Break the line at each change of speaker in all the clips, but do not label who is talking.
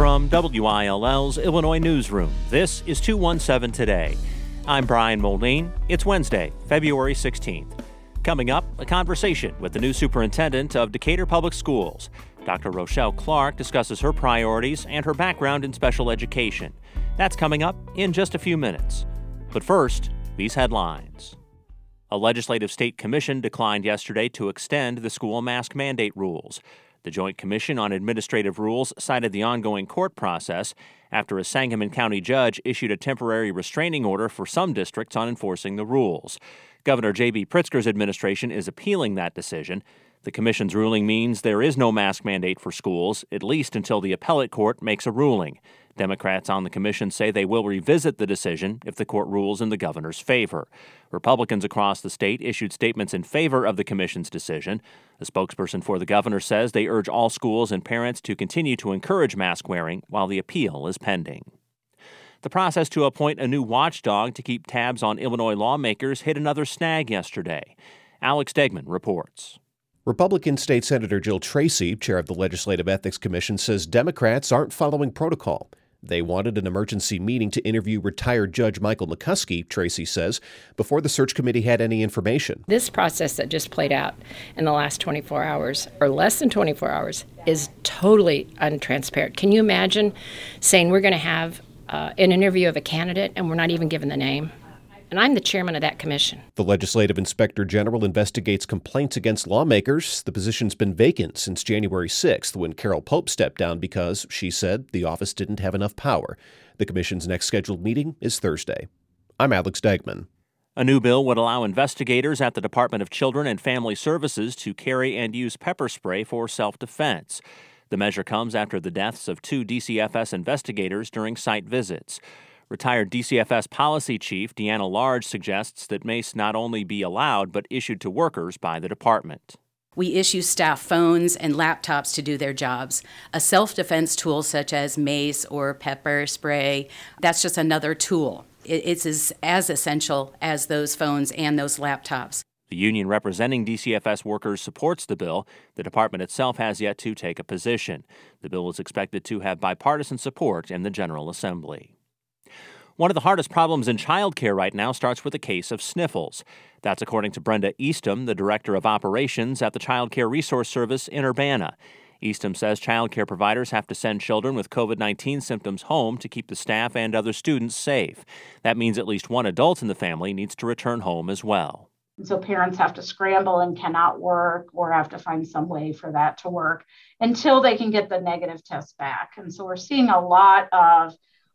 From WILL's Illinois Newsroom, this is 217 Today. I'm Brian Moline. It's Wednesday, February 16th. Coming up, a conversation with the new superintendent of Decatur Public Schools. Dr. Rochelle Clark discusses her priorities and her background in special education. That's coming up in just a few minutes. But first, these headlines. A legislative state commission declined yesterday to extend the school mask mandate rules. The Joint Commission on Administrative Rules cited the ongoing court process after a Sangamon County judge issued a temporary restraining order for some districts on enforcing the rules. Governor J.B. Pritzker's administration is appealing that decision. The commission's ruling means there is no mask mandate for schools, at least until the appellate court makes a ruling. Democrats on the commission say they will revisit the decision if the court rules in the governor's favor. Republicans across the state issued statements in favor of the commission's decision. A spokesperson for the governor says they urge all schools and parents to continue to encourage mask wearing while the appeal is pending. The process to appoint a new watchdog to keep tabs on Illinois lawmakers hit another snag yesterday. Alex Degman reports.
Republican State Senator Jill Tracy, chair of the Legislative Ethics Commission, says Democrats aren't following protocol. They wanted an emergency meeting to interview retired Judge Michael McCuskey, Tracy says, before the search committee had any information.
This process that just played out in the last 24 hours, or less than 24 hours, is totally untransparent. Can you imagine saying we're going to have an interview of a candidate and we're not even given the name? And I'm the chairman of that commission.
The Legislative Inspector General investigates complaints against lawmakers. The position's been vacant since January 6th when Carol Pope stepped down because, she said, the office didn't have enough power. The commission's next scheduled meeting is Thursday. I'm Alex Degman.
A new bill would allow investigators at the Department of Children and Family Services to carry and use pepper spray for self-defense. The measure comes after the deaths of 2 DCFS investigators during site visits. Retired DCFS Policy Chief Deanna Large suggests that mace not only be allowed but issued to workers by the department.
We issue staff phones and laptops to do their jobs. A self-defense tool such as mace or pepper spray, that's just another tool. It's as essential as those phones and those laptops.
The union representing DCFS workers supports the bill. The department itself has yet to take a position. The bill is expected to have bipartisan support in the General Assembly. One of the hardest problems in childcare right now starts with a case of sniffles. That's according to Brenda Eastham, the Director of Operations at the Child Care Resource Service in Urbana. Eastham says child care providers have to send children with COVID-19 symptoms home to keep the staff and other students safe. That means at least one adult in the family needs to return home as well.
So parents have to scramble and cannot work or have to find some way for that to work until they can get the negative test back. And so we're seeing a lot of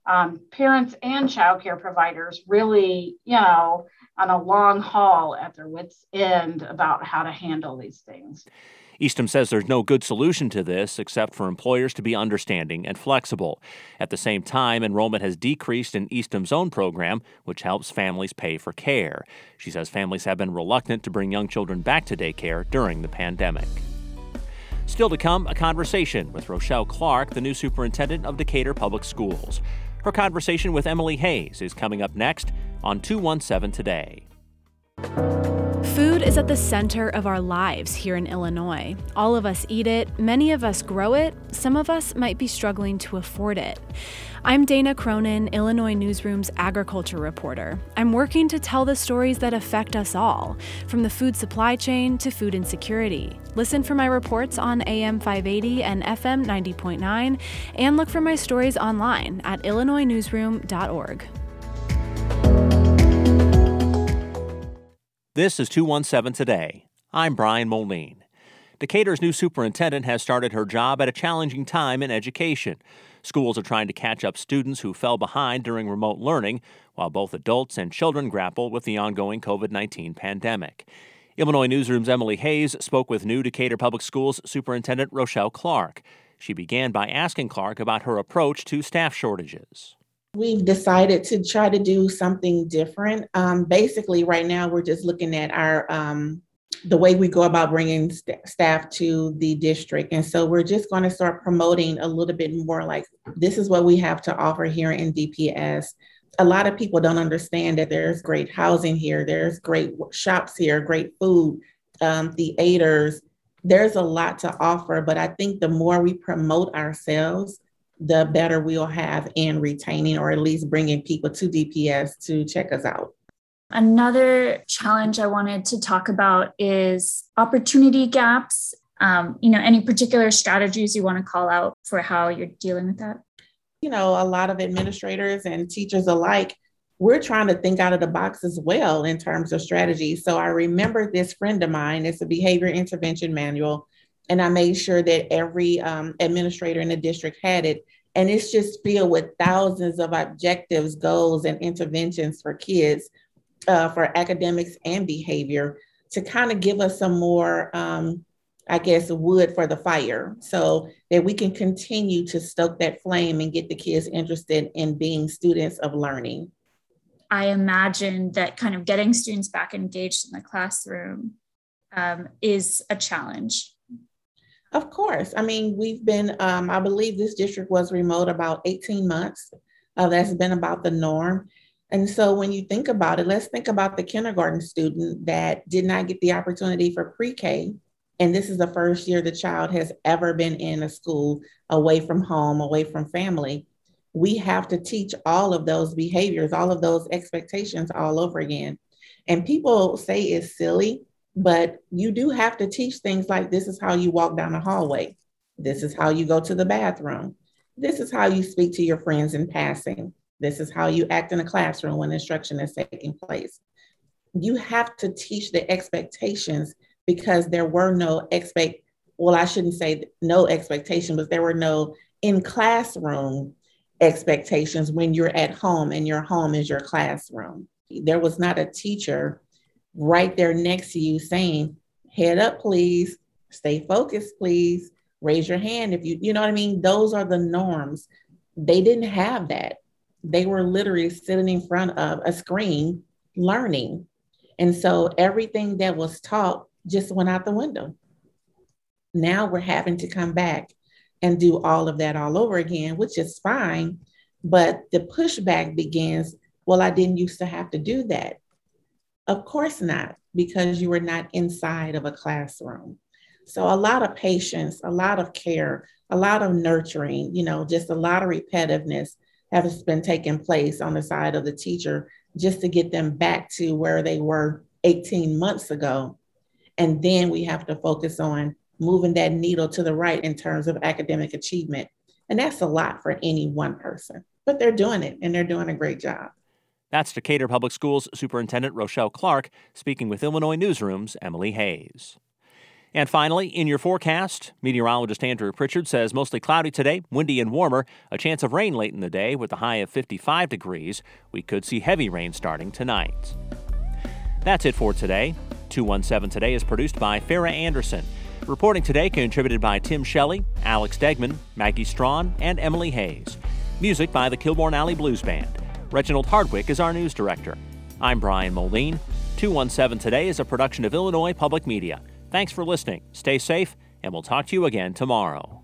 parents and childcare providers really, on a long haul at their wits' end about how to handle these things.
Eastham says there's no good solution to this except for employers to be understanding and flexible. At the same time, enrollment has decreased in Eastham's own program, which helps families pay for care. She says families have been reluctant to bring young children back to daycare during the pandemic. Still to come, a conversation with Rochelle Clark, the new superintendent of Decatur Public Schools. Her conversation with Emily Hayes is coming up next on 217 Today.
Food is at the center of our lives here in Illinois. All of us eat it, many of us grow it, some of us might be struggling to afford it. I'm Dana Cronin, Illinois Newsroom's agriculture reporter. I'm working to tell the stories that affect us all, from the food supply chain to food insecurity. Listen for my reports on AM 580 and FM 90.9, and look for my stories online at illinoisnewsroom.org.
This is 217 Today. I'm Brian Moline. Decatur's new superintendent has started her job at a challenging time in education. Schools are trying to catch up students who fell behind during remote learning, while both adults and children grapple with the ongoing COVID-19 pandemic. Illinois Newsroom's Emily Hayes spoke with new Decatur Public Schools Superintendent Rochelle Clark. She began by asking Clark about her approach to staff shortages.
We've decided to try to do something different. Basically, right now, we're just looking at our the way we go about bringing staff to the district. And so we're just going to start promoting a little bit more like, this is what we have to offer here in DPS. A lot of people don't understand that there's great housing here. There's great shops here, great food, theaters. There's a lot to offer, but I think the more we promote ourselves, the better we'll have in retaining or at least bringing people to DPS to check us out.
Another challenge I wanted to talk about is opportunity gaps. Any particular strategies you want to call out for how you're dealing with that?
A lot of administrators and teachers alike, we're trying to think out of the box as well in terms of strategy. So I remember this friend of mine, it's a behavior intervention manual, and I made sure that every administrator in the district had it. And it's just filled with thousands of objectives, goals, and interventions for kids, for academics and behavior, to kind of give us some more, wood for the fire so that we can continue to stoke that flame and get the kids interested in being students of learning.
I imagine that kind of getting students back engaged in the classroom is a challenge.
Of course. I mean, we've been, I believe this district was remote about 18 months. That's been about the norm. And so when you think about it, let's think about the kindergarten student that did not get the opportunity for pre-K. And this is the first year the child has ever been in a school away from home, away from family. We have to teach all of those behaviors, all of those expectations all over again. And people say it's silly, but you do have to teach things like, this is how you walk down the hallway. This is how you go to the bathroom. This is how you speak to your friends in passing. This is how you act in a classroom when instruction is taking place. You have to teach the expectations, because there were no I shouldn't say no expectation, but there were no in classroom expectations when you're at home and your home is your classroom. There was not a teacher right there next to you saying, head up, please, stay focused, please, raise your hand if you know what I mean? Those are the norms. They didn't have that. They were literally sitting in front of a screen learning. And so everything that was taught just went out the window. Now we're having to come back and do all of that all over again, which is fine. But the pushback begins, well, I didn't used to have to do that. Of course not, because you were not inside of a classroom. So a lot of patience, a lot of care, a lot of nurturing, just a lot of repetitiveness has been taking place on the side of the teacher just to get them back to where they were 18 months ago. And then we have to focus on moving that needle to the right in terms of academic achievement. And that's a lot for any one person, but they're doing it, and they're doing a great job.
That's Decatur Public Schools Superintendent Rochelle Clark speaking with Illinois Newsroom's Emily Hayes. And finally, in your forecast, meteorologist Andrew Pritchard says mostly cloudy today, windy and warmer, a chance of rain late in the day with a high of 55 degrees. We could see heavy rain starting tonight. That's it for today. 217 Today is produced by Farah Anderson. Reporting today contributed by Tim Shelley, Alex Degman, Maggie Strawn, and Emily Hayes. Music by the Kilbourne Alley Blues Band. Reginald Hardwick is our news director. I'm Brian Moline. 217 Today is a production of Illinois Public Media. Thanks for listening. Stay safe, and we'll talk to you again tomorrow.